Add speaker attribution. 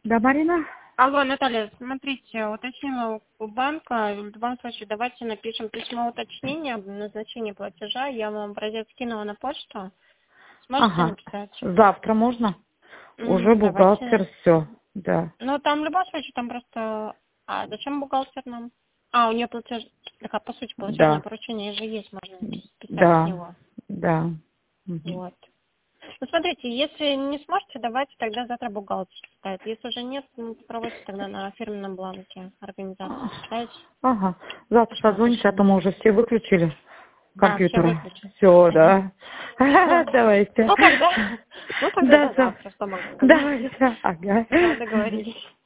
Speaker 1: Да, Марина?
Speaker 2: Алло, Наталья, смотрите, уточнила у банка. В любом случае, давайте напишем письмо уточнения об назначении платежа. Я вам образец скинула на почту. Сможете
Speaker 1: Ага.
Speaker 2: написать?
Speaker 1: Завтра можно? Уже
Speaker 2: Давайте.
Speaker 1: бухгалтер, все. Да.
Speaker 2: Ну, там в любом случае, там просто... А зачем бухгалтер нам? А, у нее платеж... Так, а по сути, платежное
Speaker 1: Да.
Speaker 2: поручение же есть, можно списать с
Speaker 1: Да.
Speaker 2: него.
Speaker 1: Да. Мгм.
Speaker 2: Вот. Ну, смотрите, если не сможете, давайте тогда завтра бухгалтер ставит. Если уже нет, ну, попробуйте тогда на фирменном бланке организации ставить.
Speaker 1: Ага. Завтра
Speaker 2: Письмо
Speaker 1: созвоните, а то мы
Speaker 2: уточнения.
Speaker 1: уже все выключили
Speaker 2: А, все
Speaker 1: компьютеры.
Speaker 2: выключили.
Speaker 1: Все,
Speaker 2: Понятно.
Speaker 1: да.
Speaker 2: Всё.
Speaker 1: Давайте.
Speaker 2: Ну тогда
Speaker 1: Да,
Speaker 2: до
Speaker 1: да.
Speaker 2: завтра, что могу сказать.
Speaker 1: Давайте. Ага.
Speaker 2: Все, договорились.